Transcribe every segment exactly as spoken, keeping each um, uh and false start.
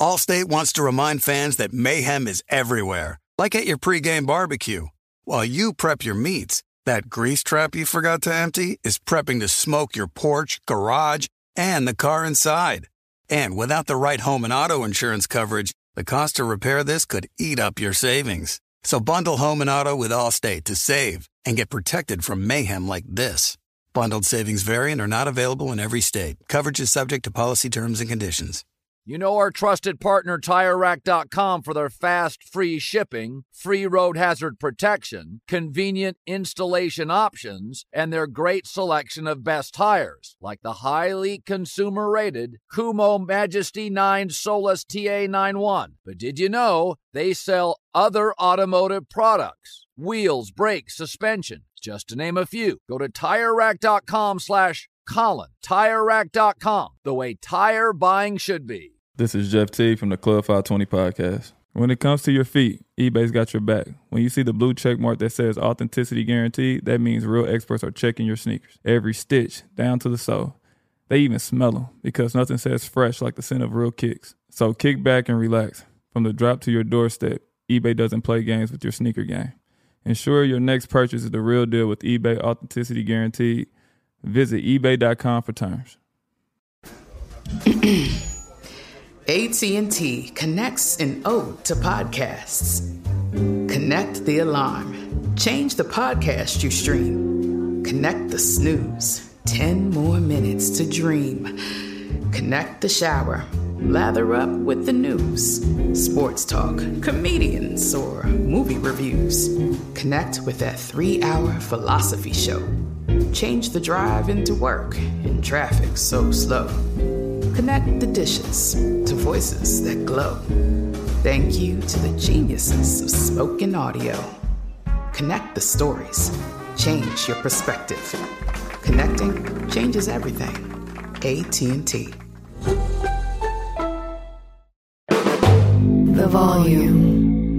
Allstate wants to remind fans that mayhem is everywhere, like at your pregame barbecue. While you prep your meats, that grease trap you forgot to empty is prepping to smoke your porch, garage, and the car inside. And without the right home and auto insurance coverage, the cost to repair this could eat up your savings. So bundle home and auto with Allstate to save and get protected from mayhem like this. Bundled savings vary and are not available in every state. Coverage is subject to policy terms and conditions. You know our trusted partner Tire Rack dot com for their fast, free shipping, free road hazard protection, convenient installation options, and their great selection of best tires, like the highly consumer-rated Kumo Majesty nine Solus T A ninety-one. But did you know they sell other automotive products? Wheels, brakes, suspension, just to name a few. Go to Tire Rack dot com slash Colin. Tire Rack dot com, the way tire buying should be. This is Jeff T from the Club five twenty podcast. When it comes to your feet, eBay's got your back. When you see the blue check mark that says authenticity guaranteed, that means real experts are checking your sneakers. Every stitch, down to the sole. They even smell them because nothing says fresh like the scent of real kicks. So kick back and relax. From the drop to your doorstep, eBay doesn't play games with your sneaker game. Ensure your next purchase is the real deal with eBay Authenticity Guaranteed. Visit ebay dot com for terms. A T and T connects an ode to podcasts. Connect the alarm. Change the podcast you stream. Connect the snooze. Ten more minutes to dream. Connect the shower. Lather up with the news. Sports talk, comedians, or movie reviews. Connect with that three-hour philosophy show. Change the drive into work in traffic so slow. Connect the dishes to voices that glow. Thank you to the geniuses of spoken audio. Connect the stories. Change your perspective. Connecting changes everything. A T and T. The volume.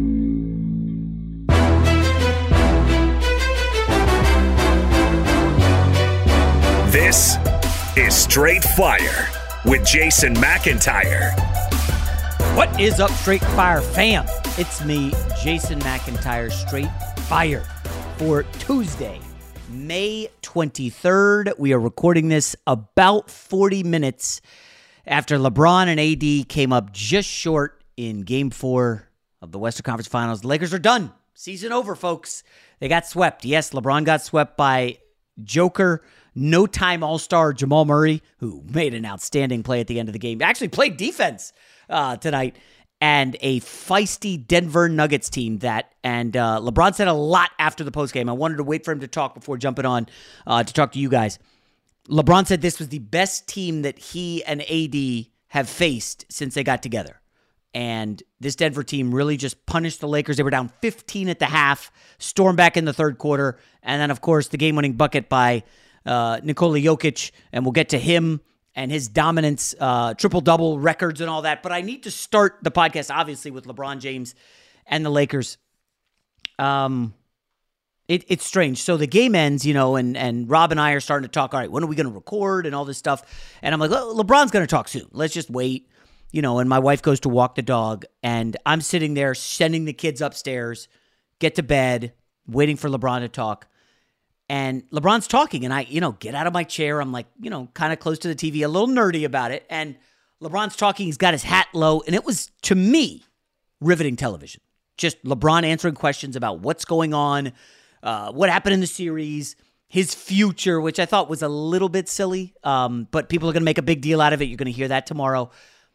This is Straight Fire with Jason McIntyre. What is up, Straight Fire fam? It's me, Jason McIntyre, Straight Fire, for Tuesday, May twenty-third. We are recording this about forty minutes after LeBron and A D came up just short in Game four of the Western Conference Finals. The Lakers are done. Season over, folks. They got swept. Yes, LeBron got swept by Joker, no-time All-Star Jamal Murray, who made an outstanding play at the end of the game. Actually played defense uh, tonight. And a feisty Denver Nuggets team that, and uh, LeBron said a lot after the postgame. I wanted to wait for him to talk before jumping on uh, to talk to you guys. LeBron said this was the best team that he and A D have faced since they got together. And this Denver team really just punished the Lakers. They were down fifteen at the half, stormed back in the third quarter, and then, of course, the game-winning bucket by uh, Nikola Jokic, and we'll get to him and his dominance, uh, triple-double records and all that. But I need to start the podcast, obviously, with LeBron James and the Lakers. Um, it, it's strange. So the game ends, you know, and, and Rob and I are starting to talk, all right, when are we going to record and all this stuff? And I'm like, well, LeBron's going to talk soon. Let's just wait. You know, and my wife goes to walk the dog, and I'm sitting there sending the kids upstairs, get to bed, waiting for LeBron to talk. And LeBron's talking, and I, you know, get out of my chair. I'm like, you know, kind of close to the T V, a little nerdy about it. And LeBron's talking. He's got his hat low. And it was, to me, riveting television. Just LeBron answering questions about what's going on, uh, what happened in the series, his future, which I thought was a little bit silly. Um, but people are going to make a big deal out of it. You're going to hear that tomorrow.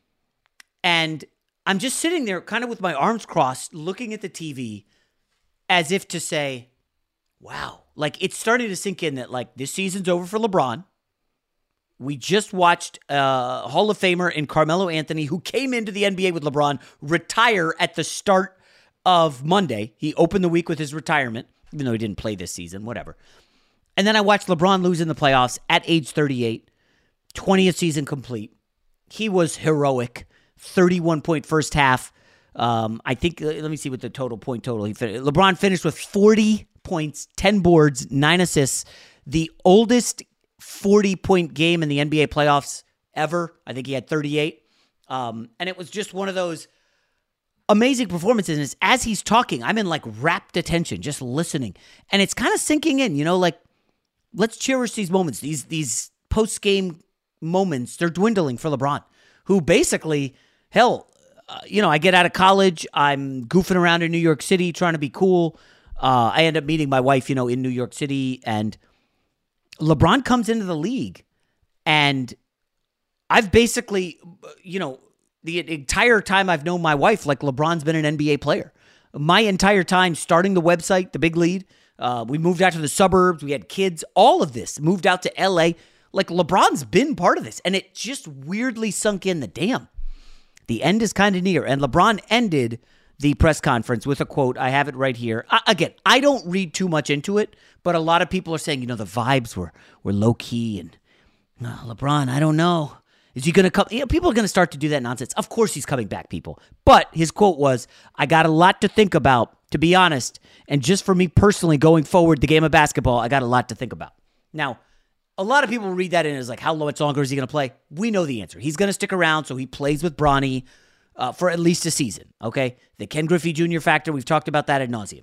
And I'm just sitting there kind of with my arms crossed, looking at the T V as if to say, wow. Like, it's starting to sink in that, like, this season's over for LeBron. We just watched uh, Hall of Famer in Carmelo Anthony, who came into the N B A with LeBron, retire at the start of Monday. He opened the week with his retirement, even though he didn't play this season, whatever. And then I watched LeBron lose in the playoffs at age thirty-eight, twentieth season complete. He was heroic. thirty-one point first half. Um, I think, let me see what the total point total he finished. LeBron finished with forty points, ten boards, nine assists. The oldest forty-point game in the N B A playoffs ever. I think he had thirty-eight. Um, and it was just one of those amazing performances. And as he's talking, I'm in like rapt attention, just listening. And it's kind of sinking in, you know, like, let's cherish these moments, these these post-game moments. They're dwindling for LeBron, who basically, hell, uh, you know, I get out of college, I'm goofing around in New York City trying to be cool. Uh, I end up meeting my wife, you know, in New York City, and LeBron comes into the league, and I've basically, you know, the entire time I've known my wife, like LeBron's been an N B A player. My entire time starting the website, The Big Lead, uh, we moved out to the suburbs, we had kids, all of this, moved out to L A. Like, LeBron's been part of this, and it just weirdly sunk in the damn. The end is kind of near, and LeBron ended the press conference with a quote. I have it right here. I, again, I don't read too much into it, but a lot of people are saying, you know, the vibes were were low-key, and oh, LeBron, I don't know. Is he going to come? You know, people are going to start to do that nonsense. Of course he's coming back, people. But his quote was, I got a lot to think about, to be honest. And just for me personally, going forward, the game of basketball, I got a lot to think about. Now, a lot of people read that in as like, how much longer is he going to play? We know the answer. He's going to stick around, so he plays with Bronny uh, for at least a season, okay? The Ken Griffey Junior factor, we've talked about that ad nauseum.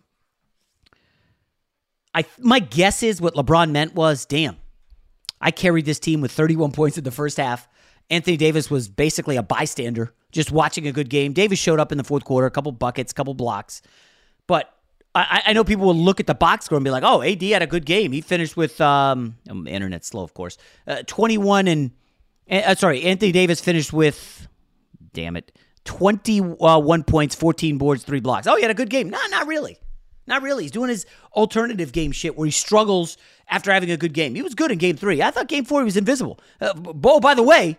I, my guess is what LeBron meant was, damn, I carried this team with thirty-one points in the first half. Anthony Davis was basically a bystander, just watching a good game. Davis showed up in the fourth quarter, a couple buckets, a couple blocks. But I, I know people will look at the box score and be like, oh, A D had a good game. He finished with, um, internet's slow, of course, uh, twenty-one and, uh, sorry, Anthony Davis finished with, damn it, twenty-one points, fourteen boards, three blocks. Oh, he had a good game. No, not really. Not really. He's doing his alternative game shit where he struggles after having a good game. He was good in game three. I thought game four he was invisible. Uh, oh, by the way,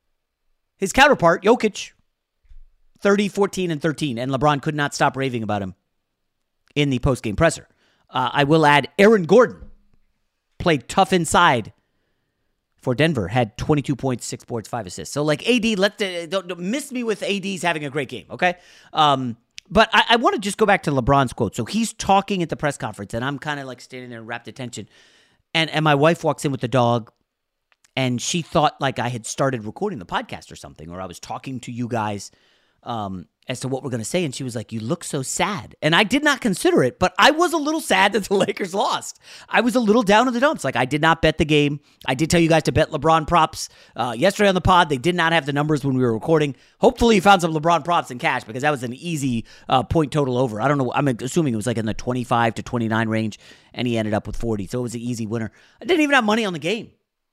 his counterpart, Jokic, thirty, fourteen, and thirteen, and LeBron could not stop raving about him in the postgame presser. Uh, I will add, Aaron Gordon played tough inside for Denver, had twenty-two points, six boards, five assists. So, like, A D, let the, don't, don't miss me with A D's having a great game, okay? Um, but I, I want to just go back to LeBron's quote. So he's talking at the press conference, and I'm kind of like standing there in rapt attention, and, and my wife walks in with the dog, and she thought like I had started recording the podcast or something, or I was talking to you guys um, as to what we're going to say. And she was like, you look so sad. And I did not consider it, but I was a little sad that the Lakers lost. I was a little down in the dumps. Like, I did not bet the game. I did tell you guys to bet LeBron props uh, yesterday on the pod. They did not have the numbers when we were recording. Hopefully you found some LeBron props in cash, because that was an easy uh, point total over. I don't know. I'm assuming it was like in the twenty-five to twenty-nine range, and he ended up with forty. So it was an easy winner. I didn't even have money on the game.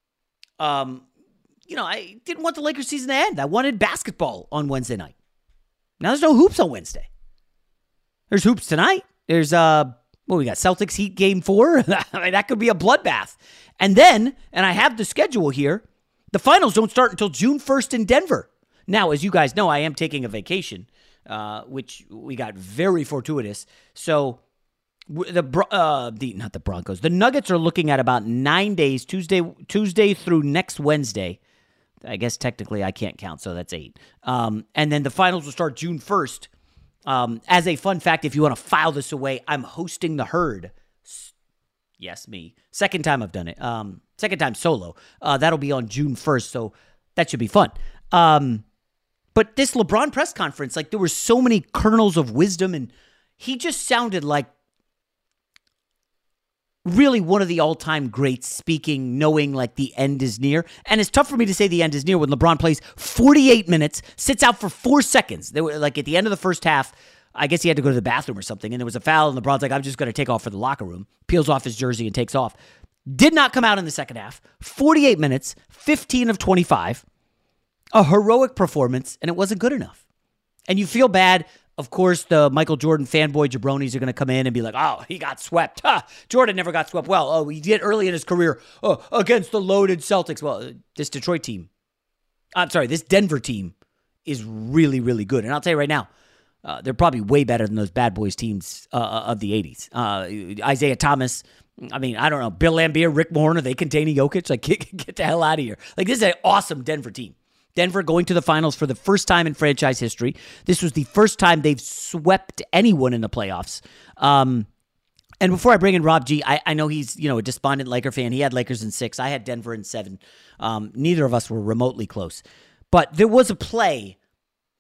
Um, you know, I didn't want the Lakers season to end. I wanted basketball on Wednesday night. Now there's no hoops on Wednesday. There's hoops tonight. There's, uh, what we got? Celtics Heat game four. I mean, that could be a bloodbath. And then, and I have the schedule here, the finals don't start until June first in Denver. Now, as you guys know, I am taking a vacation, uh, which we got very fortuitous. So, The uh the not the Broncos. The Nuggets are looking at about nine days, Tuesday Tuesday through next Wednesday. I guess technically I can't count, so that's eight. Um, and then the finals will start June first. Um, as a fun fact, if you want to file this away, I'm hosting the Herd. Yes, me. Second time I've done it. Um, second time solo. Uh, that'll be on June first, so that should be fun. Um, but this LeBron press conference, like, there were so many kernels of wisdom, and he just sounded like really one of the all-time greats speaking, knowing like the end is near. And it's tough for me to say the end is near when LeBron plays forty-eight minutes, sits out for four seconds. They were like at the end of the first half, I guess he had to go to the bathroom or something, and there was a foul, and LeBron's like, I'm just going to take off for the locker room. Peels off his jersey and takes off. Did not come out in the second half. forty-eight minutes, fifteen of twenty-five. A heroic performance, and it wasn't good enough. And you feel bad. Of course, the Michael Jordan fanboy jabronis are going to come in and be like, oh, he got swept. Huh, Jordan never got swept. Well, oh, he did early in his career oh, against the loaded Celtics. Well, this Detroit team, I'm sorry, this Denver team is really, really good. And I'll tell you right now, uh, they're probably way better than those bad boys teams uh, of the eighties. Uh, Isaiah Thomas, I mean, I don't know, Bill Laimbeer, Rick Mahorn, are they containing Jokic? Like, get, get the hell out of here. Like, this is an awesome Denver team. Denver going to the finals for the first time in franchise history. This was the first time they've swept anyone in the playoffs. Um, and before I bring in Rob G, I, I know he's, you know, a despondent Laker fan. He had Lakers in six. I had Denver in seven. Um, neither of us were remotely close. But there was a play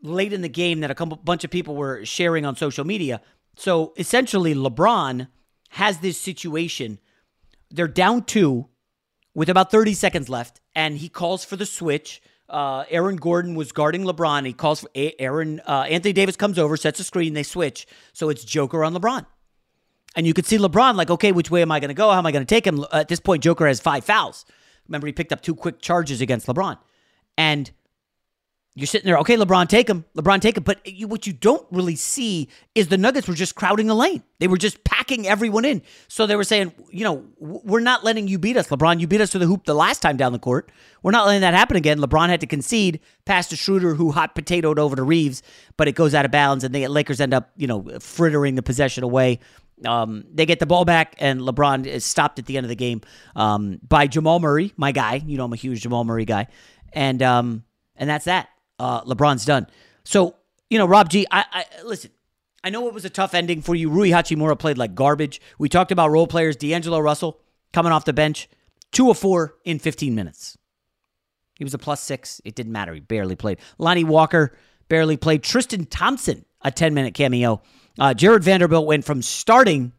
late in the game that a couple, bunch of people were sharing on social media. So essentially, LeBron has this situation. They're down two with about thirty seconds left, and he calls for the switch. Uh, Aaron Gordon was guarding LeBron. He calls for Aaron. Uh, Anthony Davis comes over, sets a screen, they switch. So it's Joker on LeBron. And you could see LeBron like, okay, which way am I going to go? How am I going to take him? At this point, Joker has five fouls. Remember, he picked up two quick charges against LeBron. And you're sitting there, okay, LeBron, take him. LeBron, take him. But you, what you don't really see is the Nuggets were just crowding the lane. They were just packing everyone in. So they were saying, you know, we're not letting you beat us, LeBron. You beat us to the hoop the last time down the court. We're not letting that happen again. LeBron had to concede past to Schroeder, who hot potatoed over to Reeves, but it goes out of bounds, and the Lakers end up, you know, frittering the possession away. Um, they get the ball back, and LeBron is stopped at the end of the game um, by Jamal Murray, my guy. You know I'm a huge Jamal Murray guy. And um, and that's that. Uh, LeBron's done. So, you know, Rob G, I, I listen, I know it was a tough ending for you. Rui Hachimura played like garbage. We talked about role players. D'Angelo Russell coming off the bench, two of four in fifteen minutes. He was a plus six. It didn't matter. He barely played. Lonnie Walker barely played. Tristan Thompson, a ten-minute cameo. Uh, Jared Vanderbilt went from starting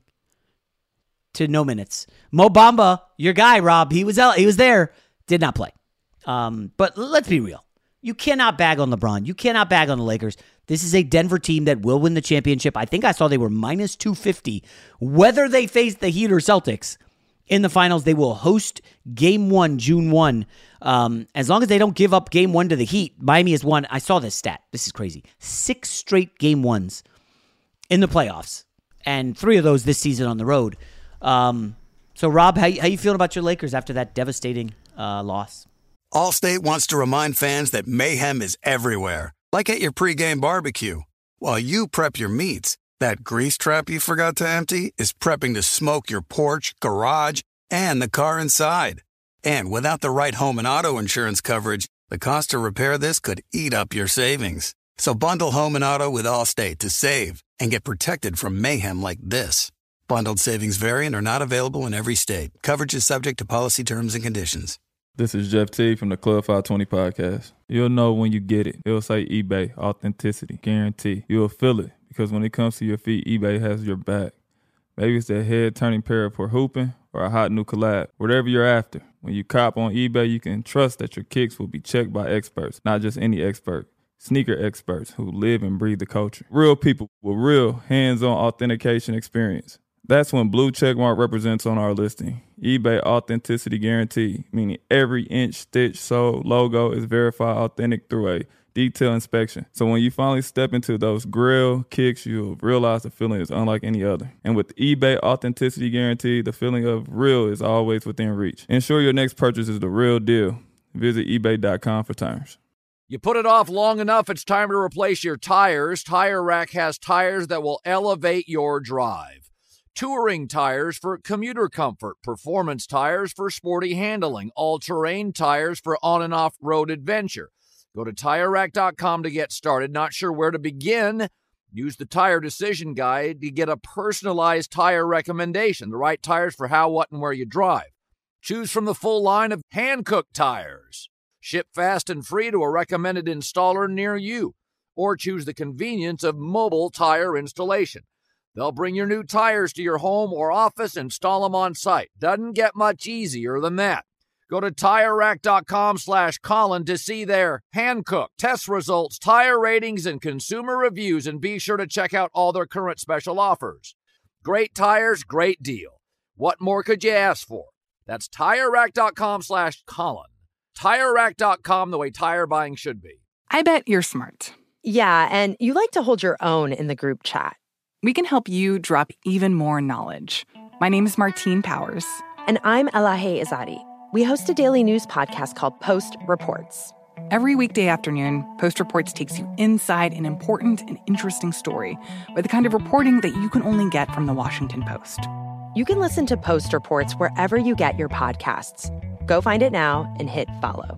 to no minutes. Mo Bamba, your guy, Rob, he was out, he was there, did not play. Um, but let's be real. You cannot bag on LeBron. You cannot bag on the Lakers. This is a Denver team that will win the championship. I think I saw they were minus two fifty. Whether they face the Heat or Celtics in the finals, they will host game one, June first. Um, as long as they don't give up game one to the Heat, Miami has won. I saw this stat. This is crazy. Six straight game ones in the playoffs, and three of those this season on the road. Um, so, Rob, how, how you feeling about your Lakers after that devastating uh, loss? Allstate wants to remind fans that mayhem is everywhere, like at your pregame barbecue. While you prep your meats, that grease trap you forgot to empty is prepping to smoke your porch, garage, and the car inside. And without the right home and auto insurance coverage, the cost to repair this could eat up your savings. So bundle home and auto with Allstate to save and get protected from mayhem like this. Bundled savings vary and are not available in every state. Coverage is subject to policy terms and conditions. This is Jeff T from the Club five twenty podcast. You'll know when you get it. It'll say eBay, authenticity, guarantee. You'll feel it because when it comes to your feet, eBay has your back. Maybe it's that head-turning pair for hooping or a hot new collab. Whatever you're after, when you cop on eBay, you can trust that your kicks will be checked by experts, not just any expert. Sneaker experts who live and breathe the culture. Real people with real hands-on authentication experience. That's when Blue Checkmark represents on our listing. eBay Authenticity Guarantee, meaning every inch, stitch, sole, logo is verified authentic through a detailed inspection. So when you finally step into those grill kicks, you'll realize the feeling is unlike any other. And with eBay Authenticity Guarantee, the feeling of real is always within reach. Ensure your next purchase is the real deal. Visit ebay dot com for terms. You put it off long enough, it's time to replace your tires. Tire Rack has tires that will elevate your drive. Touring tires for commuter comfort, performance tires for sporty handling, all-terrain tires for on- and off-road adventure. Go to Tire Rack dot com to get started. Not sure where to begin? Use the Tire Decision Guide to get a personalized tire recommendation, the right tires for how, what, and where you drive. Choose from the full line of hand-cooked tires. Ship fast and free to a recommended installer near you. Or choose the convenience of mobile tire installation. They'll bring your new tires to your home or office, install them on site. Doesn't get much easier than that. Go to Tire Rack dot com slash Colin to see their hand-cooked test results, tire ratings, and consumer reviews, and be sure to check out all their current special offers. Great tires, great deal. What more could you ask for? That's Tire Rack dot com slash Colin. Tire Rack dot com, the way tire buying should be. I bet you're smart. Yeah, and you like to hold your own in the group chat. We can help you drop even more knowledge. My name is Martine Powers. And I'm Elahe Izadi. We host a daily news podcast called Post Reports. Every weekday afternoon, Post Reports takes you inside an important and interesting story with the kind of reporting that you can only get from the Washington Post. You can listen to Post Reports wherever you get your podcasts. Go find it now and hit follow.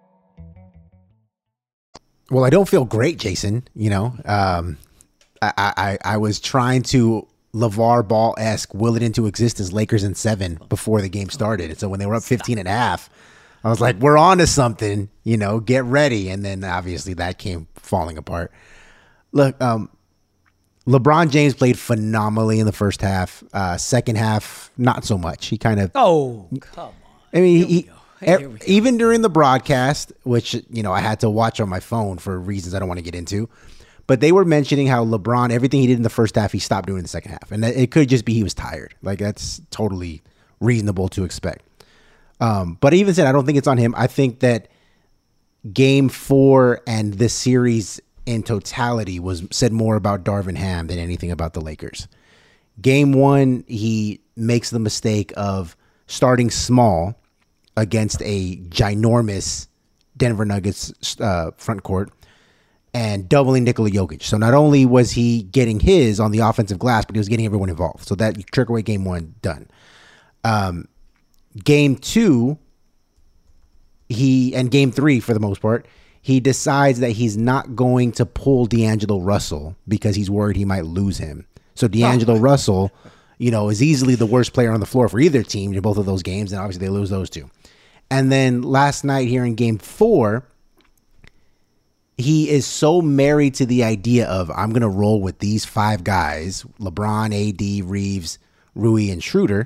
Well, I don't feel great, Jason. You know, um, I, I, I was trying to LeVar Ball-esque will it into existence Lakers in seven before the game started. And so when they were up fifteen and a half, I was like, we're on to something, you know, get ready. And then obviously that came falling apart. Look, um, LeBron James played phenomenally in the first half. Uh, second half, not so much. He kind of. Oh, come on. I mean, he, Here we go. even during the broadcast, which, you know, I had to watch on my phone for reasons I don't want to get into. But they were mentioning how LeBron, everything he did in the first half, he stopped doing in the second half. And it could just be he was tired. Like, that's totally reasonable to expect. Um, but I even said, I don't think it's on him. I think that game four and this series in totality was said more about Darvin Ham than anything about the Lakers. Game one, he makes the mistake of starting small against a ginormous Denver Nuggets uh, front court and doubling Nikola Jokic. So not only was he getting his on the offensive glass, but he was getting everyone involved. So that trick away game one, done. Um, game two, he and game three for the most part, he decides that he's not going to pull D'Angelo Russell because he's worried he might lose him. So D'Angelo oh. Russell, you know, is easily the worst player on the floor for either team in both of those games, and obviously they lose those two. And then last night here in game four, he is so married to the idea of, I'm going to roll with these five guys, LeBron, A D, Reeves, Rui, and Schroeder.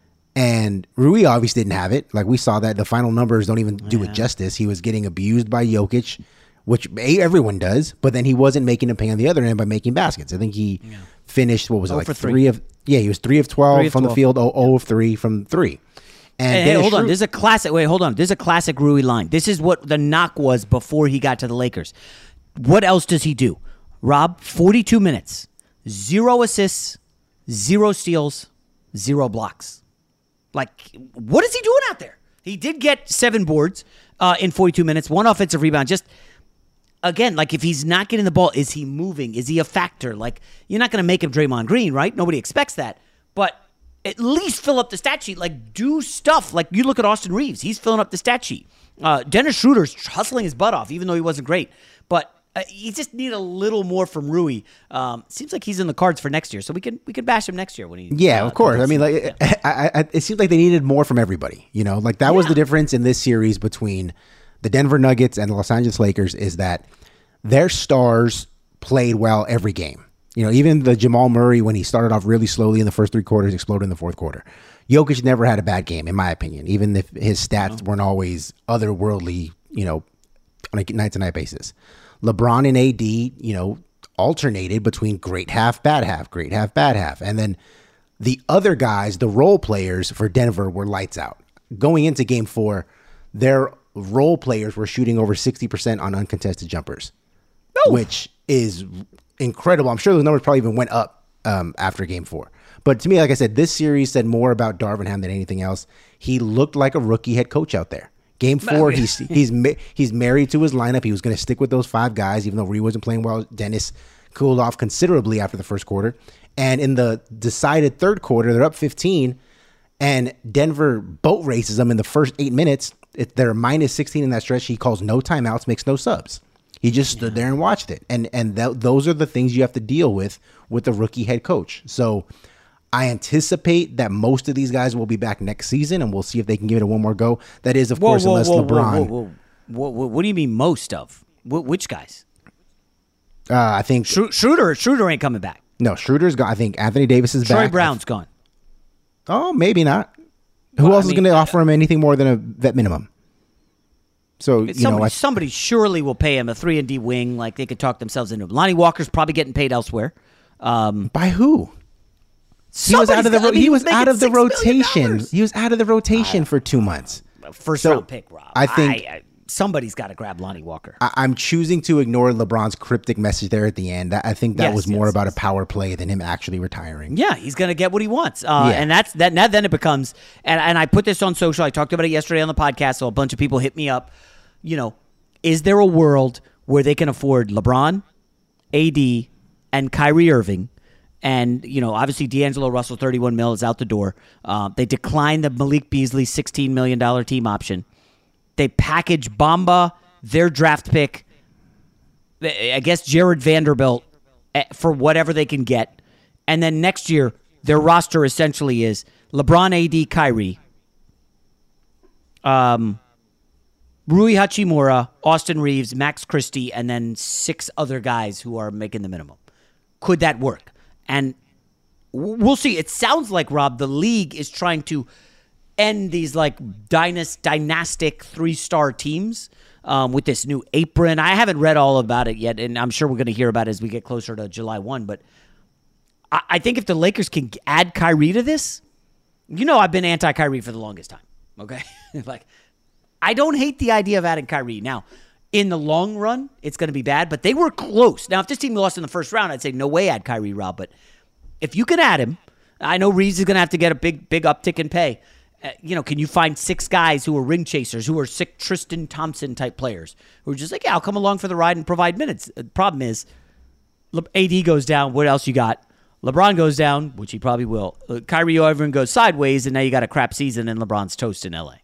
And Rui obviously didn't have it. Like, we saw that. The final numbers don't even do it justice. He was getting abused by Jokic, which everyone does, but then he wasn't making him pay on the other end by making baskets. I think he yeah. finished, what was it, like three. three of, yeah, he was three of twelve three of from twelve. The field, zero yeah. of three from three. And hey, hey, hold on. This is a classic. Wait, hold on. This is a classic Rui line. This is what the knock was before he got to the Lakers. What else does he do? Rob, forty-two minutes, zero assists, zero steals, zero blocks. Like, what is he doing out there? He did get seven boards uh, in forty-two minutes, one offensive rebound. Just, again, like, if he's not getting the ball, is he moving? Is he a factor? Like, you're not going to make him Draymond Green, right? Nobody expects that. But at least fill up the stat sheet. Like, do stuff. Like, you look at Austin Reeves. He's filling up the stat sheet. Uh, Dennis Schroeder's hustling his butt off, even though he wasn't great. But uh, you just need a little more from Rui. Um, seems like he's in the cards for next year, so we can we can bash him next year when he. Yeah, uh, of course. I mean, like, yeah. I, I, it seems like they needed more from everybody. You know, like that yeah. was the difference in this series between the Denver Nuggets and the Los Angeles Lakers is that their stars played well every game. You know, even the Jamal Murray, when he started off really slowly in the first three quarters, exploded in the fourth quarter. Jokic never had a bad game, in my opinion, even if his stats weren't always otherworldly, you know, on a night-to-night basis. LeBron and A D, you know, alternated between great half, bad half, great half, bad half. And then the other guys, the role players for Denver, were lights out. Going into game four, their role players were shooting over sixty percent on uncontested jumpers, oh. which is incredible. I'm sure those numbers probably even went up um, after game four. But to me, like I said, this series said more about Darvin Ham than anything else. He looked like a rookie head coach out there. Game four, he's he's he's married to his lineup. He was going to stick with those five guys, even though Rui wasn't playing well. Dennis cooled off considerably after the first quarter. And in the decided third quarter, they're up fifteen, and Denver boat races them in the first eight minutes. It, they're minus sixteen in that stretch. He calls no timeouts, makes no subs. He just stood yeah. there and watched it. And and th- those are the things you have to deal with with the rookie head coach. So I anticipate that most of these guys will be back next season, and we'll see if they can give it a one more go. That is, of whoa, course, whoa, unless whoa, LeBron. Whoa, whoa, whoa. What do you mean most of? Wh- which guys? Uh, I think Sh- Schroeder. Schroeder ain't coming back. No, Schroeder's gone. I think Anthony Davis is Troy back. Troy Brown's gone. Oh, maybe not. Who well, else I mean, is going to offer him anything more than a vet minimum? So you somebody, know, I, somebody surely will pay him a three and D wing. Like they could talk themselves into him. Lonnie Walker's probably getting paid elsewhere. Um, by who? He was out of the. Ro- he was out of the rotation. He was out of the rotation uh, for two months. First so round pick, Rob. I think I, I, somebody's got to grab Lonnie Walker. I, I'm choosing to ignore LeBron's cryptic message there at the end. I think that yes, was more yes, about yes. a power play than him actually retiring. Yeah, he's going to get what he wants, uh, yeah. and that's that. Now then it becomes, and and I put this on social. I talked about it yesterday on the podcast. So a bunch of people hit me up. You know, is there a world where they can afford LeBron, A D, and Kyrie Irving? And, you know, obviously D'Angelo Russell, thirty-one mil is out the door. Uh, they declined the Malik Beasley sixteen million dollars team option. They package Bamba, their draft pick, I guess Jared Vanderbilt, for whatever they can get. And then next year, their roster essentially is LeBron, A D, Kyrie, um, Rui Hachimura, Austin Reeves, Max Christie, and then six other guys who are making the minimum. Could that work? And we'll see. It sounds like, Rob, the league is trying to end these like dynast- dynastic three-star teams um, with this new apron. I haven't read all about it yet, and I'm sure we're going to hear about it as we get closer to July first. But I, I think if the Lakers can add Kyrie to this, you know I've been anti-Kyrie for the longest time, okay? Like, I don't hate the idea of adding Kyrie. Now, in the long run, it's going to be bad, but they were close. Now, if this team lost in the first round, I'd say no way add Kyrie, Rob. But if you can add him, I know Reeves is going to have to get a big, big uptick in pay. Uh, you know, can you find six guys who are ring chasers, who are sick Tristan Thompson type players, who are just like, yeah, I'll come along for the ride and provide minutes. The problem is, A D goes down. What else you got? LeBron goes down, which he probably will. Uh, Kyrie Irving goes sideways, and now you got a crap season, and LeBron's toast in L A.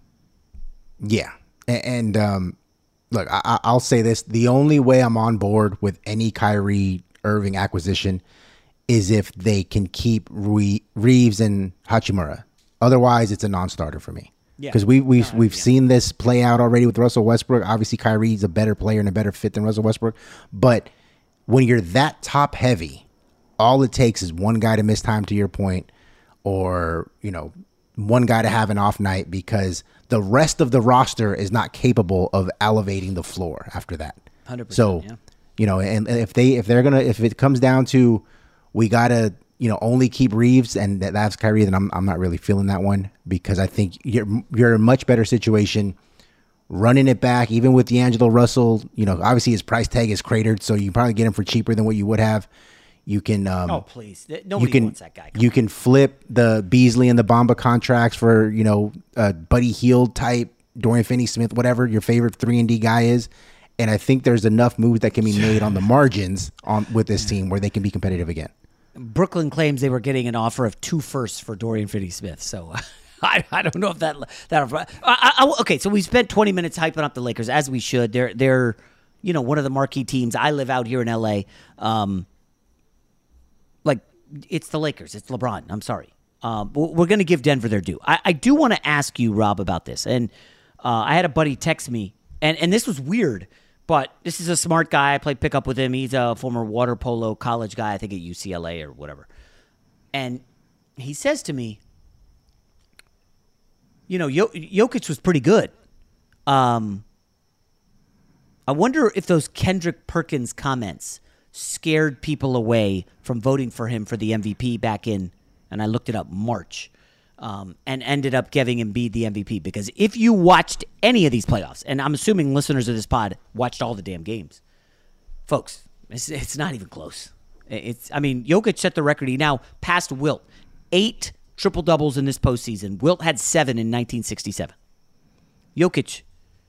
Yeah. And, um, look, I, I'll say this. The only way I'm on board with any Kyrie Irving acquisition is if they can keep Rui, Reeves and Hachimura. Otherwise, it's a non-starter for me. Because yeah. we, we've, no, we've yeah. seen this play out already with Russell Westbrook. Obviously, Kyrie's a better player and a better fit than Russell Westbrook. But when you're that top heavy, all it takes is one guy to miss time, to your point, or, you know, one guy to have an off night, because the rest of the roster is not capable of elevating the floor after that. one hundred percent, so, yeah. you know, and if they if they're gonna if it comes down to we gotta you know only keep Reeves and that, that's Kyrie, then I'm I'm not really feeling that one, because I think you're you're in a much better situation running it back, even with D'Angelo Russell. You know, obviously his price tag is cratered, so you probably get him for cheaper than what you would have. You can, um, oh please, nobody you can, wants that guy. Come you on. can flip the Beasley and the Bamba contracts for, you know, uh, Buddy Hield type, Dorian Finney-Smith, whatever your favorite three and D guy is. And I think there's enough moves that can be made on the margins on with this team where they can be competitive again. Brooklyn claims they were getting an offer of two firsts for Dorian Finney-Smith, so I, I don't know if that that. I, I, okay, so we spent twenty minutes hyping up the Lakers, as we should. They're they're you know one of the marquee teams. I live out here in L A. Um, Like, it's the Lakers. It's LeBron. I'm sorry. Um, we're going to give Denver their due. I, I do want to ask you, Rob, about this. And uh, I had a buddy text me, and, and this was weird, but this is a smart guy. I played pickup with him. He's a former water polo college guy, I think at U C L A or whatever. And he says to me, you know, Jokic was pretty good. Um, I wonder if those Kendrick Perkins comments scared people away from voting for him for the M V P back in, and I looked it up, March, um, and ended up giving Embiid the M V P. Because if you watched any of these playoffs, and I'm assuming listeners of this pod watched all the damn games, folks, it's, it's not even close. It's, I mean, Jokic set the record. He now passed Wilt. Eight triple-doubles in this postseason. Wilt had seven in nineteen sixty-seven. Jokic,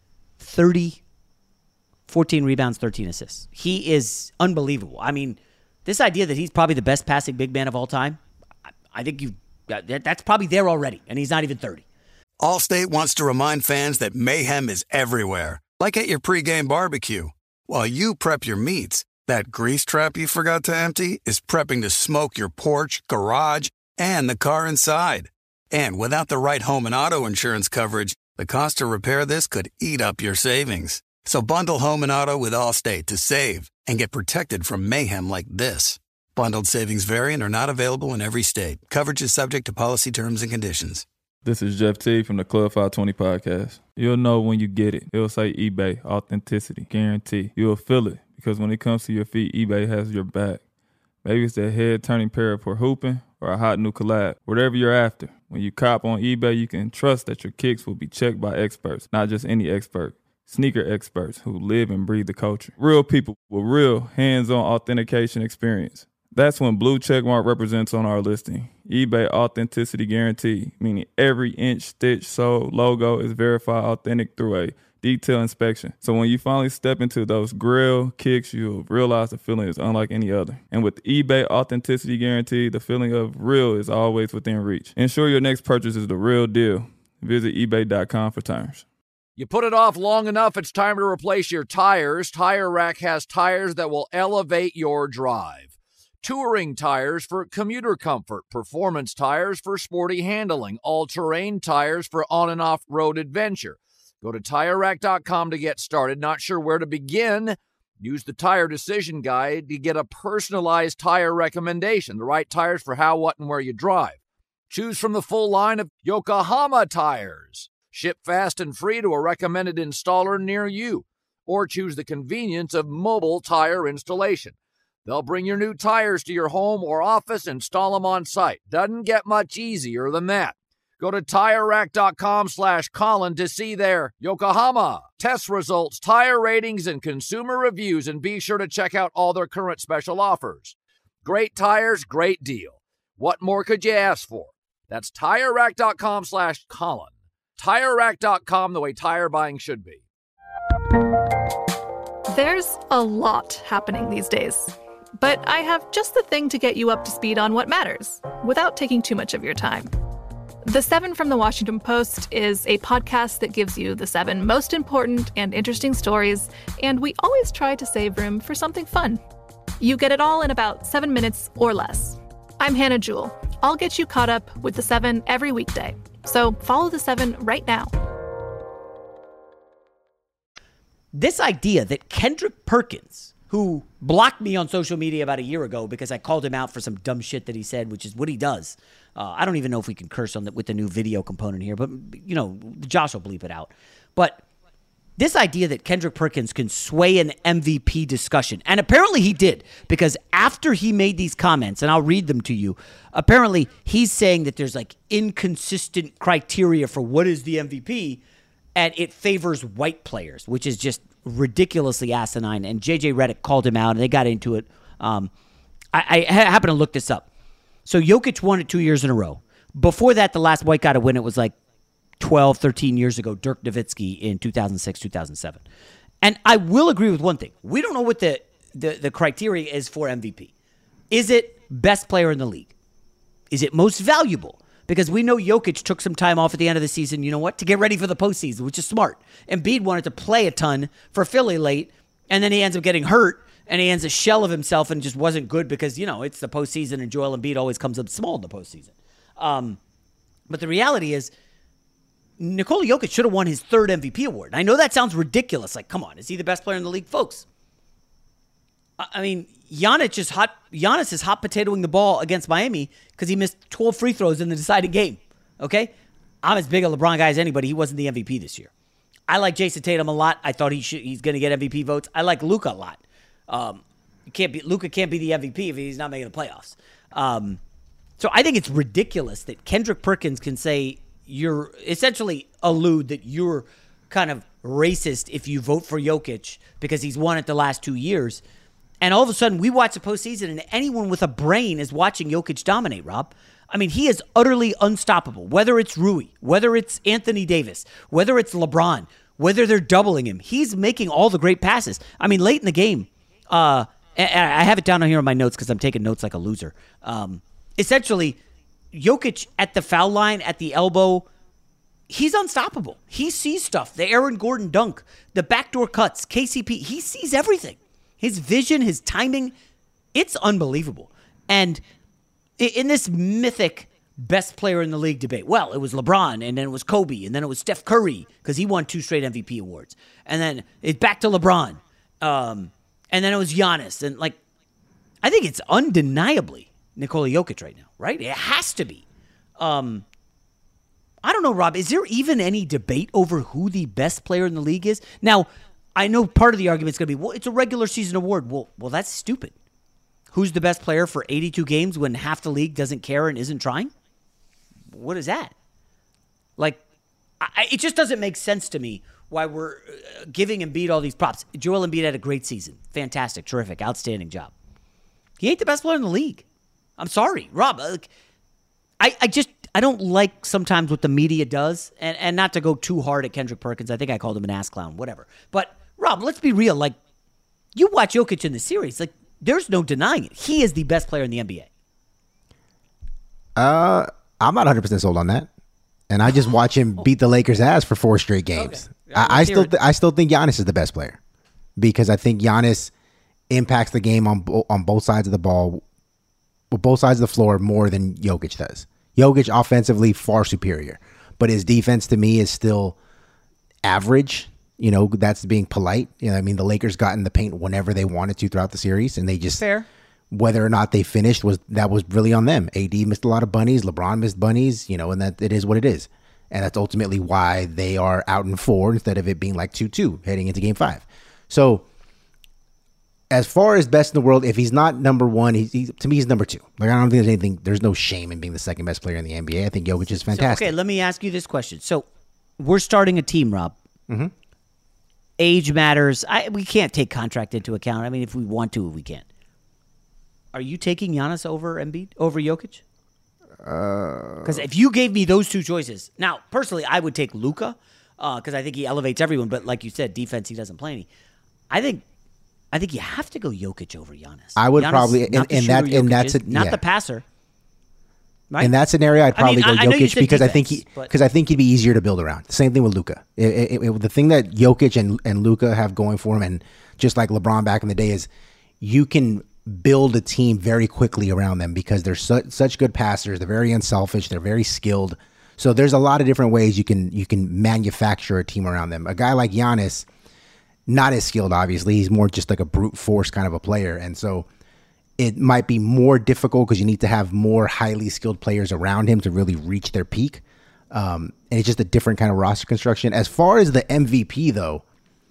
thirty fourteen rebounds, thirteen assists. He is unbelievable. I mean, this idea that he's probably the best passing big man of all time, I think you that's probably there already, and he's not even thirty. Allstate wants to remind fans that mayhem is everywhere, like at your pregame barbecue. While you prep your meats, that grease trap you forgot to empty is prepping to smoke your porch, garage, and the car inside. And without the right home and auto insurance coverage, the cost to repair this could eat up your savings. So bundle home and auto with Allstate to save and get protected from mayhem like this. Bundled savings vary and are not available in every state. Coverage is subject to policy terms and conditions. This is Jeff T from the Club five twenty podcast. You'll know when you get it. It'll say eBay, authenticity, guarantee. You'll feel it because when it comes to your feet, eBay has your back. Maybe it's that head-turning pair for hooping or a hot new collab. Whatever you're after, when you cop on eBay, you can trust that your kicks will be checked by experts, not just any expert. Sneaker experts who live and breathe the culture. Real people with real hands-on authentication experience. That's when Blue Checkmark represents on our listing. eBay Authenticity Guarantee, meaning every inch, stitch, sole, logo is verified authentic through a detailed inspection. So when you finally step into those grill kicks, you'll realize the feeling is unlike any other. And with eBay Authenticity Guarantee, the feeling of real is always within reach. Ensure your next purchase is the real deal. Visit ebay dot com for terms. You put it off long enough, it's time to replace your tires. Tire Rack has tires that will elevate your drive. Touring tires for commuter comfort, performance tires for sporty handling, all-terrain tires for on and off-road adventure. Go to Tire Rack dot com to get started. Not sure where to begin? Use the Tire Decision Guide to get a personalized tire recommendation, the right tires for how, what, and where you drive. Choose from the full line of Yokohama tires. Ship fast and free to a recommended installer near you. Or choose the convenience of mobile tire installation. They'll bring your new tires to your home or office, install them on site. Doesn't get much easier than that. Go to Tire Rack dot com slash Colin to see their Yokohama test results, tire ratings, and consumer reviews, and be sure to check out all their current special offers. Great tires, great deal. What more could you ask for? That's Tire Rack dot com slash Colin. Tire Rack dot com, the way tire buying should be. There's a lot happening these days, but I have just the thing to get you up to speed on what matters without taking too much of your time. The Seven from the Washington Post is a podcast that gives you the seven most important and interesting stories, and we always try to save room for something fun. You get it all in about seven minutes or less. I'm Hannah Jewell. I'll get you caught up with the Seven every weekday. So follow the Seven right now. This idea that Kendrick Perkins, who blocked me on social media about a year ago because I called him out for some dumb shit that he said, which is what he does. Uh, I don't even know if we can curse on the, with the new video component here, but, you know, Josh will bleep it out. But this idea that Kendrick Perkins can sway an M V P discussion, and apparently he did, because after he made these comments, and I'll read them to you, apparently he's saying that there's like inconsistent criteria for what is the M V P, and it favors white players, which is just ridiculously asinine. And J J Redick called him out, and they got into it. Um, I, I happened to look this up. So Jokic won it two years in a row. Before that, the last white guy to win it was like twelve, thirteen years ago, Dirk Nowitzki in two thousand six, two thousand seven. And I will agree with one thing. We don't know what the, the, the criteria is for M V P. Is it best player in the league? Is it most valuable? Because we know Jokic took some time off at the end of the season, you know what, to get ready for the postseason, which is smart. Embiid wanted to play a ton for Philly late, and then he ends up getting hurt, and he ends a shell of himself and just wasn't good because, you know, it's the postseason, and Joel Embiid always comes up small in the postseason. Um, but the reality is, Nikola Jokic should have won his third M V P award. And I know that sounds ridiculous. Like, come on, is he the best player in the league? Folks, I mean, Giannis is hot, Giannis is hot potatoing the ball against Miami because he missed twelve free throws in the deciding game. Okay? I'm as big a LeBron guy as anybody. He wasn't the M V P this year. I like Jason Tatum a lot. I thought he should, he's going to get M V P votes. I like Luka a lot. Um, you can't be Luka can't be the M V P if he's not making the playoffs. Um, so I think it's ridiculous that Kendrick Perkins can say you're essentially allude that you're kind of racist if you vote for Jokic because he's won it the last two years. And all of a sudden, we watch the postseason, and anyone with a brain is watching Jokic dominate, Rob. I mean, he is utterly unstoppable, whether it's Rui, whether it's Anthony Davis, whether it's LeBron, whether they're doubling him. He's making all the great passes. I mean, late in the game, uh, I have it down here in my notes because I'm taking notes like a loser. Um, essentially, Jokic at the foul line, at the elbow, he's unstoppable. He sees stuff. The Aaron Gordon dunk, the backdoor cuts, K C P, he sees everything. His vision, his timing, it's unbelievable. And in this mythic best player in the league debate, well, it was LeBron, and then it was Kobe, and then it was Steph Curry, because he won two straight M V P awards. And then it's back to LeBron. Um, and then it was Giannis. And, like, I think it's undeniably Nikola Jokic right now, right? It has to be. Um, I don't know, Rob, is there even any debate over who the best player in the league is? Now, I know part of the argument is going to be, well, it's a regular season award. Well, well, that's stupid. Who's the best player for eighty-two games when half the league doesn't care and isn't trying? What is that? Like, I, it just doesn't make sense to me why we're uh, giving Embiid all these props. Joel Embiid had a great season. Fantastic, terrific, outstanding job. He ain't the best player in the league. I'm sorry, Rob. Like, I, I just, I don't like sometimes what the media does, and, and not to go too hard at Kendrick Perkins. I think I called him an ass clown, whatever. But, Rob, let's be real. Like, you watch Jokic in the series, like, there's no denying it. He is the best player in the N B A. Uh, I'm not one hundred percent sold on that. And I just watch him beat the Lakers' ass for four straight games. Okay. I, I still th- I still think Giannis is the best player because I think Giannis impacts the game on bo- on both sides of the ball, both sides of the floor more than Jokic does. Jokic offensively far superior, but his defense to me is still average. You know, that's being polite. You know, I mean, the Lakers got in the paint whenever they wanted to throughout the series, and they just fair. Whether or not they finished was that was really on them. A D missed a lot of bunnies. LeBron missed bunnies. You know, and that it is what it is, and that's ultimately why they are out in four instead of it being like two two heading into Game Five. So, as far as best in the world, if he's not number one, he's, he's to me he's number two. Like I don't think there's anything. There's no shame in being the second best player in the N B A. I think Jokic is fantastic. So, okay, let me ask you this question. So, we're starting a team, Rob. Mm-hmm. Age matters. I, we can't take contract into account. I mean, if we want to, we can. Are you taking Giannis over Embiid, over Jokic? Because uh, if you gave me those two choices, now, personally, I would take Luka because uh, I think he elevates everyone. But like you said, defense, he doesn't play any. I think I think you have to go Jokic over Giannis. I would Giannis, probably, in, in that, in that's is, not yeah. the passer. Right? In that scenario, I'd probably I mean, go Jokic I because defense, I think he because I think he'd be easier to build around. Same thing with Luka. It, it, it, the thing that Jokic and and Luka have going for him, and just like LeBron back in the day, is you can build a team very quickly around them because they're su- such good passers. They're very unselfish. They're very skilled. So there's a lot of different ways you can you can manufacture a team around them. A guy like Giannis, not as skilled, obviously. He's more just like a brute force kind of a player, and so it might be more difficult because you need to have more highly skilled players around him to really reach their peak. Um, and it's just a different kind of roster construction. As far as the M V P, though,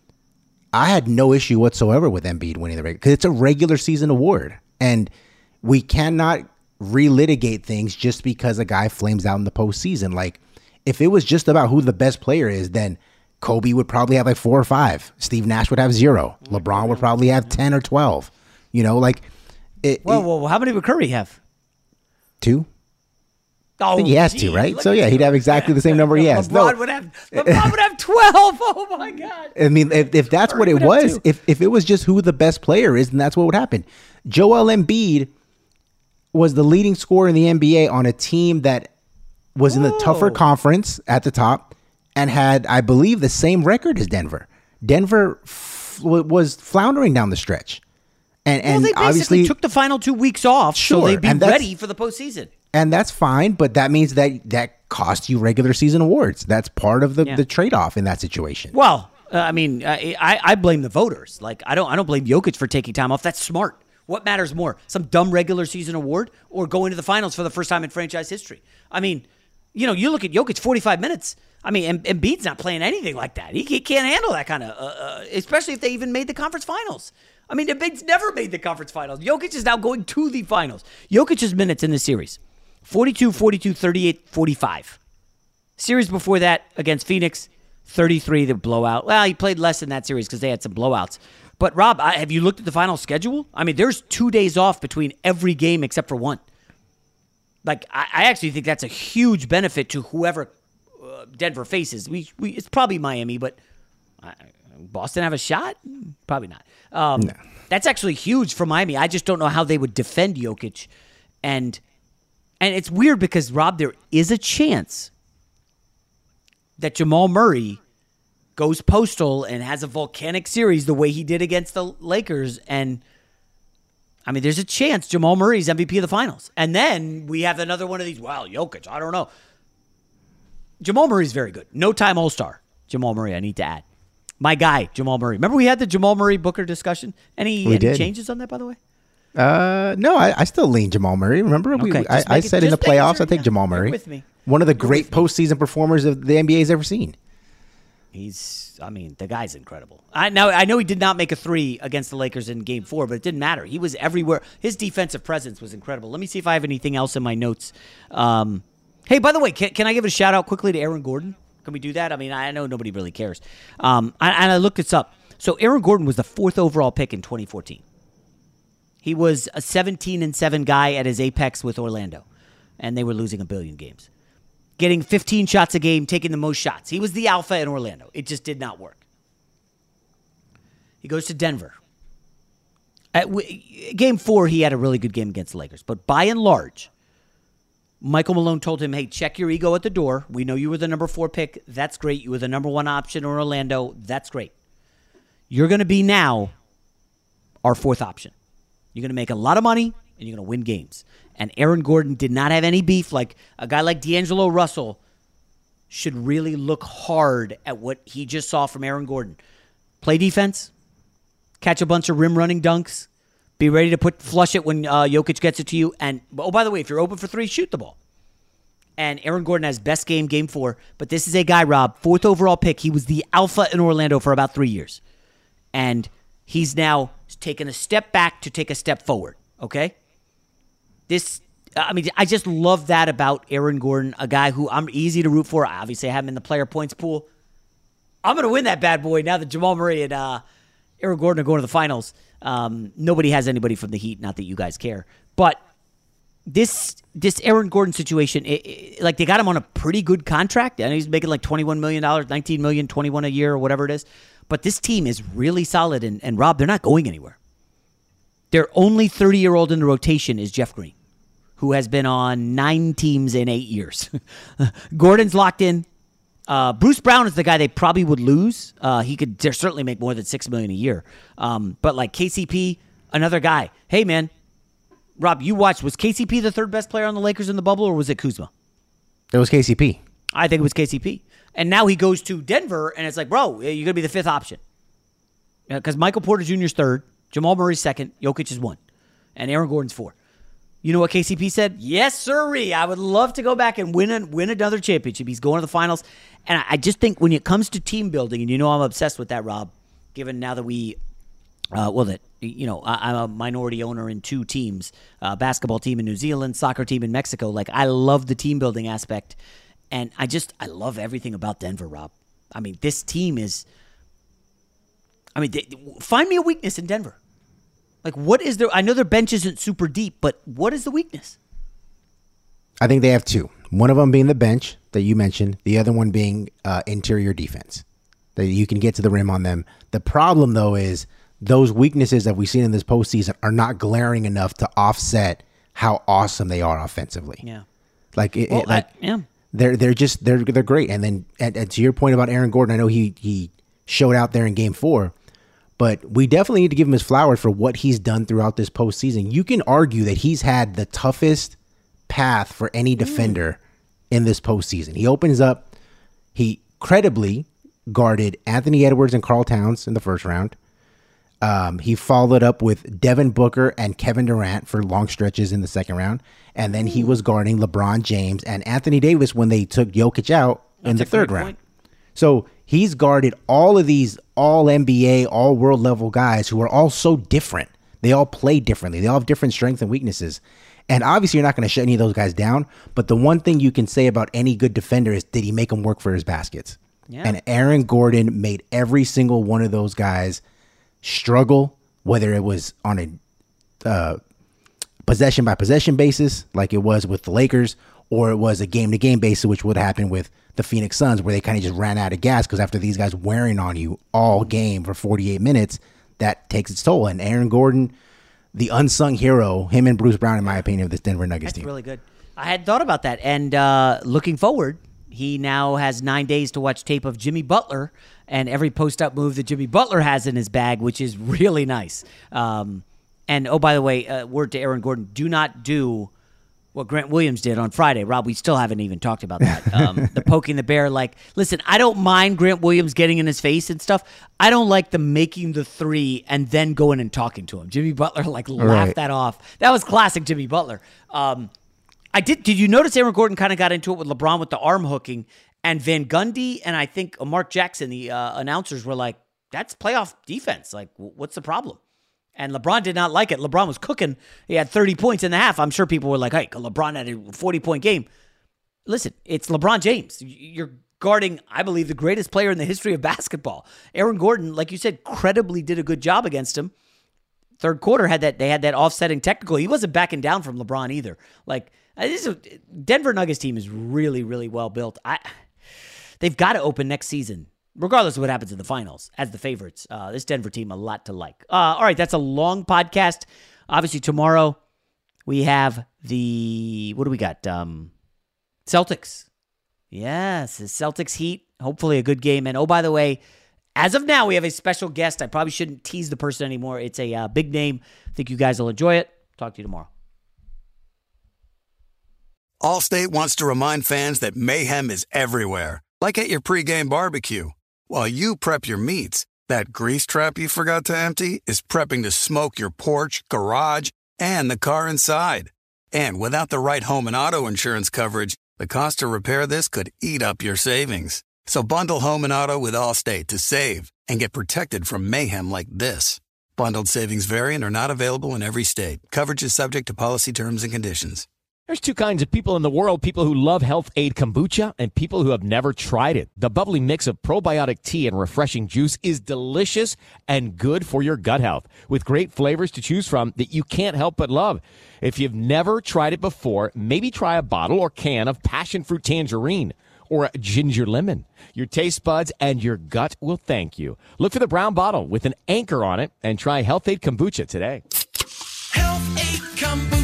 I had no issue whatsoever with Embiid winning the regular because it's a regular season award. And we cannot relitigate things just because a guy flames out in the postseason. Like, if it was just about who the best player is, then Kobe would probably have like four or five. Steve Nash would have zero. LeBron would probably have ten or twelve. You know, like... It, well, it, well, how many would Curry have? Two. Oh, I think he has gee, two, right? So yeah, he'd have exactly the same number he has. LeBron no. would have. LeBron would have twelve. Oh my God! I mean, if, if that's Curry what it was, if if it was just who the best player is, then that's what would happen. Joel Embiid was the leading scorer in the N B A on a team that was Whoa. in the tougher conference at the top and had, I believe, the same record as Denver. Denver f- was floundering down the stretch. And, well, and they basically obviously took the final two weeks off, sure, so they'd be ready for the postseason. And that's fine, but that means that that costs you regular season awards. That's part of the, yeah. the trade-off in that situation. Well, uh, I mean, I, I blame the voters. Like, I don't I don't blame Jokic for taking time off. That's smart. What matters more, some dumb regular season award or going to the finals for the first time in franchise history? I mean, you know, you look at Jokic, forty-five minutes. I mean, Embiid's not playing anything like that. He, he can't handle that kind of, uh, uh, especially if they even made the conference finals. I mean, Embiid's never made the conference finals. Jokic is now going to the finals. Jokic's minutes in this series, forty-two, forty-two, thirty-eight, forty-five. Series before that against Phoenix, thirty-three, the blowout. Well, he played less in that series because they had some blowouts. But, Rob, I, have you looked at the final schedule? I mean, there's two days off between every game except for one. Like, I, I actually think that's a huge benefit to whoever uh, Denver faces. We, we It's probably Miami, but uh, Boston have a shot? Probably not. Um, no. That's actually huge for Miami. I just don't know how they would defend Jokic. And and it's weird because, Rob, there is a chance that Jamal Murray goes postal and has a volcanic series the way he did against the Lakers. And, I mean, there's a chance Jamal Murray's M V P of the finals. And then we have another one of these, well, Jokic, I don't know. Jamal Murray's very good. No-time All-Star. Jamal Murray, I need to add. My guy, Jamal Murray. Remember we had the Jamal Murray-Booker discussion? Any, any changes on that, by the way? Uh, no, I, I still lean Jamal Murray. Remember, we, okay, I, I said in the playoffs, sure, I take yeah, Jamal Murray. With me. One of the You're great postseason performers of the N B A's ever seen. He's, I mean, the guy's incredible. I now I know he did not make a three against the Lakers in Game Four, but it didn't matter. He was everywhere. His defensive presence was incredible. Let me see if I have anything else in my notes. Um, hey, by the way, can, can I give a shout out quickly to Aaron Gordon? Can we do that? I mean, I know nobody really cares. Um, I, and I looked this up. So Aaron Gordon was the fourth overall pick in twenty fourteen. He was a seventeen and seven guy at his apex with Orlando, and they were losing a billion games. Getting fifteen shots a game, taking the most shots. He was the alpha in Orlando. It just did not work. He goes to Denver. At w- game four, he had a really good game against the Lakers. But by and large, Michael Malone told him, hey, check your ego at the door. We know you were the number four pick. That's great. You were the number one option in Orlando. That's great. You're going to be now our fourth option. You're going to make a lot of money, and you're going to win games. And Aaron Gordon did not have any beef like a guy like D'Angelo Russell should really look hard at what he just saw from Aaron Gordon. Play defense, catch a bunch of rim running dunks, be ready to put flush it when uh, Jokic gets it to you. And, oh, by the way, if you're open for three, shoot the ball. And Aaron Gordon has best game, game four. But this is a guy, Rob, fourth overall pick. He was the alpha in Orlando for about three years. And he's now taken a step back to take a step forward, okay? This, I mean, I just love that about Aaron Gordon, a guy who I'm easy to root for. I obviously have him in the player points pool. I'm going to win that bad boy now that Jamal Murray and uh, Aaron Gordon are going to the finals. Um, nobody has anybody from the Heat, not that you guys care. But This this Aaron Gordon situation, it, it, like they got him on a pretty good contract. And he's making like twenty-one million dollars, nineteen million dollars, twenty-one a year or whatever it is. But this team is really solid. And, and Rob, they're not going anywhere. Their only thirty-year-old in the rotation is Jeff Green, who has been on nine teams in eight years. Gordon's locked in. Uh, Bruce Brown is the guy they probably would lose. Uh, he could certainly make more than six million dollars a year. Um, but like K C P, another guy. Hey, man. Rob, you watched. Was K C P the third best player on the Lakers in the bubble, or was it Kuzma? It was K C P. I think it was K C P. And now he goes to Denver, and it's like, bro, you're going to be the fifth option. Because Michael Porter Junior's third, Jamal Murray's second, Jokic is one, and Aaron Gordon's four. You know what K C P said? Yes, sirree. I would love to go back and win a, win another championship. He's going to the finals. And I just think when it comes to team building, and you know I'm obsessed with that, Rob, given now that we Uh, well, that you know, I, I'm a minority owner in two teams: uh, basketball team in New Zealand, soccer team in Mexico. Like, I love the team building aspect, and I just I love everything about Denver, Rob. I mean, this team is. I mean, they, find me a weakness in Denver. Like, what is there? I know their bench isn't super deep, but what is the weakness? I think they have two. One of them being the bench that you mentioned. The other one being uh, interior defense. That you can get to the rim on them. The problem, though, is those weaknesses that we've seen in this postseason are not glaring enough to offset how awesome they are offensively. Yeah, like it, well, it, like I, yeah, they're they're just they're they're great. And then and, and to your point about Aaron Gordon, I know he he showed out there in Game Four, but we definitely need to give him his flowers for what he's done throughout this postseason. You can argue that he's had the toughest path for any defender mm. in this postseason. He opens up, he credibly guarded Anthony Edwards and Karl Towns in the first round. Um, he followed up with Devin Booker and Kevin Durant for long stretches in the second round. And then he was guarding LeBron James and Anthony Davis when they took Jokic out in the third round. So he's guarded all of these all N B A, all world level guys who are all so different. They all play differently. They all have different strengths and weaknesses. And obviously you're not going to shut any of those guys down. But the one thing you can say about any good defender is, did he make them work for his baskets? Yeah. And Aaron Gordon made every single one of those guys struggle, whether it was on a uh, possession by possession basis, like it was with the Lakers, or it was a game to game basis, which would happen with the Phoenix Suns, where they kind of just ran out of gas because after these guys wearing on you all game for forty-eight minutes, that takes its toll. And Aaron Gordon, the unsung hero, him and Bruce Brown, in my opinion, of this Denver Nuggets That's team. Really good. I had thought about that, and uh, looking forward, he now has nine days to watch tape of Jimmy Butler and every post-up move that Jimmy Butler has in his bag, which is really nice. Um, and, oh, by the way, uh, word to Aaron Gordon, do not do what Grant Williams did on Friday. Rob, we still haven't even talked about that. Um, the poking the bear. Like, listen, I don't mind Grant Williams getting in his face and stuff. I don't like the making the three and then going and talking to him. Jimmy Butler, like, laughed right. that off. That was classic Jimmy Butler. Um, I did. Did you notice Aaron Gordon kind of got into it with LeBron with the arm hooking? And Van Gundy and I think Mark Jackson, the uh, announcers, were like, that's playoff defense. Like, w- what's the problem? And LeBron did not like it. LeBron was cooking. He had thirty points in the half. I'm sure people were like, hey, LeBron had a forty-point game. Listen, it's LeBron James. You're guarding, I believe, the greatest player in the history of basketball. Aaron Gordon, like you said, credibly did a good job against him. Third quarter, had that they had that offsetting technical. He wasn't backing down from LeBron either. Like, this is a, Denver Nuggets team is really, really well built. I... They've got to open next season, regardless of what happens in the finals, as the favorites. Uh, this Denver team, a lot to like. Uh, all right, that's a long podcast. Obviously, tomorrow we have the, what do we got? Um, Celtics. Yes, the Celtics Heat. Hopefully a good game. And oh, by the way, as of now, we have a special guest. I probably shouldn't tease the person anymore. It's a uh, big name. I think you guys will enjoy it. Talk to you tomorrow. Allstate wants to remind fans that mayhem is everywhere, like at your pregame barbecue. While you prep your meats, that grease trap you forgot to empty is prepping to smoke your porch, garage, and the car inside. And without the right home and auto insurance coverage, the cost to repair this could eat up your savings. So bundle home and auto with Allstate to save and get protected from mayhem like this. Bundled savings vary and are not available in every state. Coverage is subject to policy terms and conditions. There's two kinds of people in the world, people who love Health Aid Kombucha and people who have never tried it. The bubbly mix of probiotic tea and refreshing juice is delicious and good for your gut health, with great flavors to choose from that you can't help but love. If you've never tried it before, maybe try a bottle or can of passion fruit tangerine or a ginger lemon. Your taste buds and your gut will thank you. Look for the brown bottle with an anchor on it and try Health Aid Kombucha today. Health Aid Kombucha.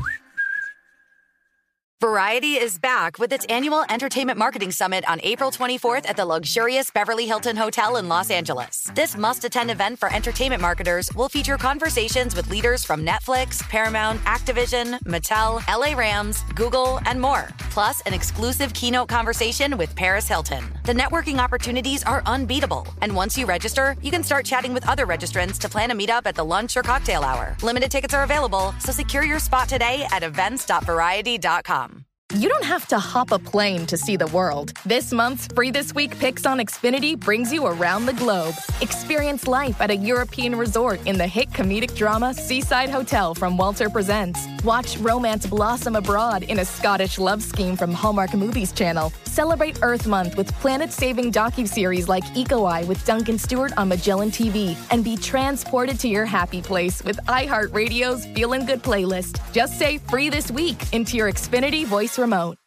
Variety is back with its annual Entertainment Marketing Summit on April twenty-fourth at the luxurious Beverly Hilton Hotel in Los Angeles. This must-attend event for entertainment marketers will feature conversations with leaders from Netflix, Paramount, Activision, Mattel, L A Rams, Google, and more. Plus, an exclusive keynote conversation with Paris Hilton. The networking opportunities are unbeatable. And once you register, you can start chatting with other registrants to plan a meetup at the lunch or cocktail hour. Limited tickets are available, so secure your spot today at events dot variety dot com. You don't have to hop a plane to see the world. This month's Free This Week Picks on Xfinity brings you around the globe. Experience life at a European resort in the hit comedic drama Seaside Hotel from Walter Presents. Watch romance blossom abroad in a Scottish love scheme from Hallmark Movies Channel. Celebrate Earth Month with planet-saving docuseries like Eco-Eye with Duncan Stewart on Magellan T V. And be transported to your happy place with iHeartRadio's Feelin' Good playlist. Just say Free This Week into your Xfinity voice remote.